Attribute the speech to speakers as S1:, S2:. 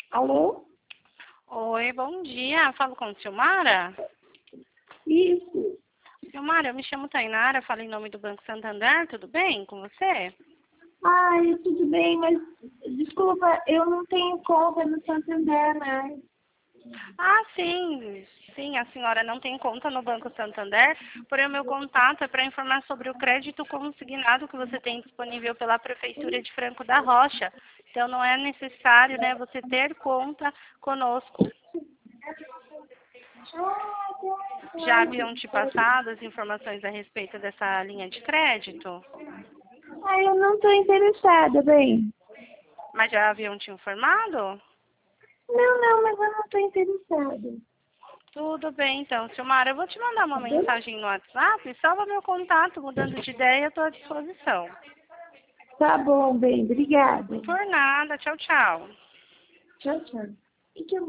S1: Alô?
S2: Oi, bom dia. Falo com a Silmara.
S1: Isso.
S2: Silmara, eu me chamo Tainara, falo em nome do Banco Santander. Tudo bem com você?
S1: Ai, tudo bem, mas desculpa, eu não tenho conta no Santander, né?
S2: Ah, sim. Sim, a senhora não tem conta no Banco Santander, porém o meu contato é para informar sobre o crédito consignado que você tem disponível pela Prefeitura de Franco da Rocha. Então não é necessário, né, você ter conta conosco. Já haviam te passado as informações a respeito dessa linha de crédito?
S1: Ai, eu não estou interessada, bem.
S2: Mas já haviam te informado?
S1: Não, mas eu não estou interessada.
S2: Tudo bem, então. Silmara, eu vou te mandar uma
S1: Tá bom?
S2: mensagem no WhatsApp. Salva meu contato, mudando de ideia, estou à disposição.
S1: Tá bom, bem, obrigada.
S2: Por nada. Tchau, tchau.
S1: Tchau, tchau. E que